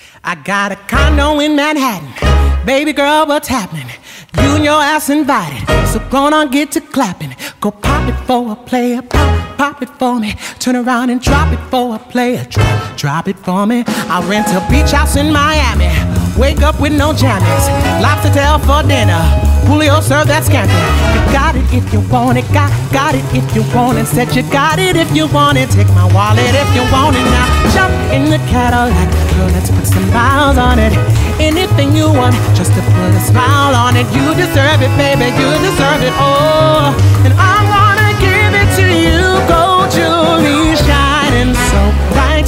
I got a condo in Manhattan. Baby girl, what's happening? You and your ass invited, so go on, get to clapping. Go pop it for a player, pop it for me. Turn around and drop it for a player, drop it for me. I'll rent a beach house in Miami. Wake up with no jammies. Lobster tail for dinner. Julio serve that scampi. You got it if you want it, got it if you want it. Said you got it if you want it. Take my wallet if you want it. Now jump in the Cadillac, girl, let's put some miles on it. Anything you want, just to put a smile on it. You deserve it, baby, you deserve it. Oh, and I wanna give it to you. Gold jewelry shining so bright.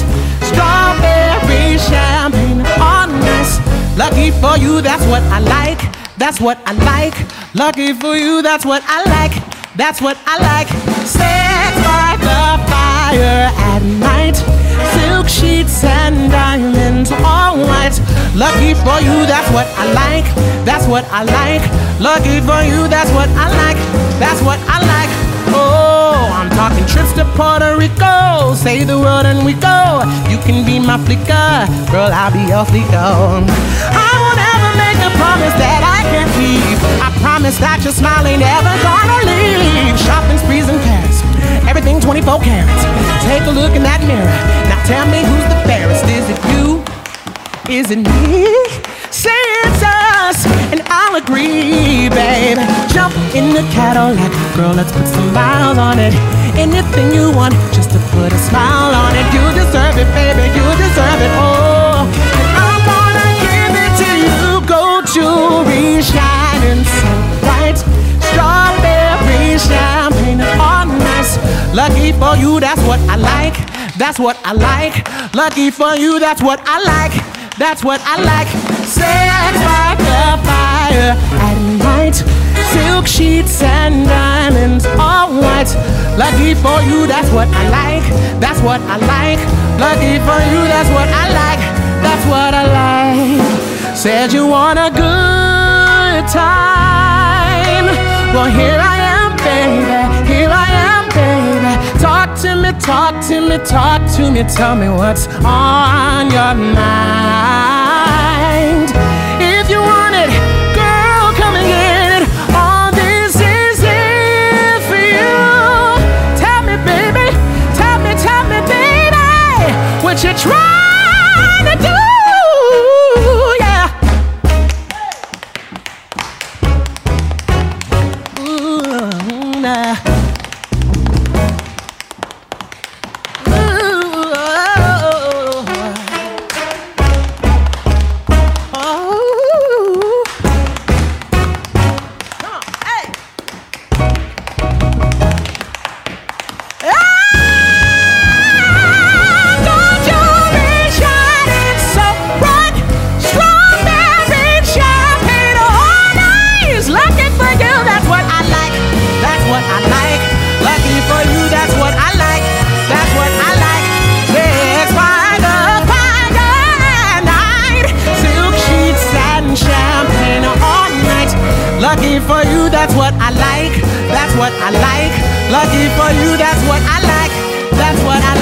Strawberry champagne on ice. Lucky for you, that's what I like. That's what I like. Lucky for you, that's what I like. That's what I like. Sex by the fire at night. Silk sheets and diamonds, all white. Lucky for you, that's what I like. That's what I like. Lucky for you, that's what I like. That's what I like. Oh, I'm talking trips to Puerto Rico. Say the word and we go. You can be my flicker, girl, I'll be your flicker. I won't ever make a promise that I can't keep. I promise that your smile ain't ever gonna leave. Shopping sprees in Paris, everything 24 carats. Take a look in that mirror. Now tell me who's the fairest. Is it you? Is it me? Say it's us, and I'll agree, babe. Jump in the Cadillac, girl, let's put some miles on it. Anything you want, just to put a smile on it. You deserve it, baby, you deserve it. Oh, and I wanna give it to you. Gold jewelry shining so bright. Strawberry champagne on ice. Lucky for you, that's what I like. That's what I like. Lucky for you, that's what I like. That's what I like. Sex by the fire at night. Silk sheets and diamonds, all white. Lucky for you, that's what I like. That's what I like. Lucky for you, that's what I like. That's what I like. Said you want a good time. Well, here I am, baby. Here I am, baby. Talk to me, talk to me, talk to me. Tell me what's on your mind. If you want it, girl, come and get it. All this is it for you. Tell me, baby, baby, what you trying to do? Yeah. Ooh, nah. Lucky for you, that's what I like. That's what I like. Lucky for you, that's what I like. That's what I like.